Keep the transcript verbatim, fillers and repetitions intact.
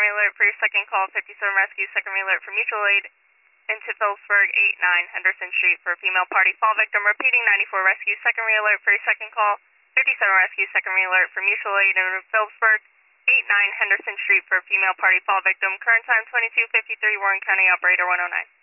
alert for your second call, fifty-seven Rescue, second alert for mutual aid into Phillipsburg, eight nine Henderson Street for a female party fall victim. Repeating, ninety-four Rescue, second alert for your second call, fifty-seven Rescue, second alert for mutual aid into Phillipsburg, eight nine Henderson Street for a female party fall victim. Current time twenty-two fifty-three, Warren County, operator one oh nine.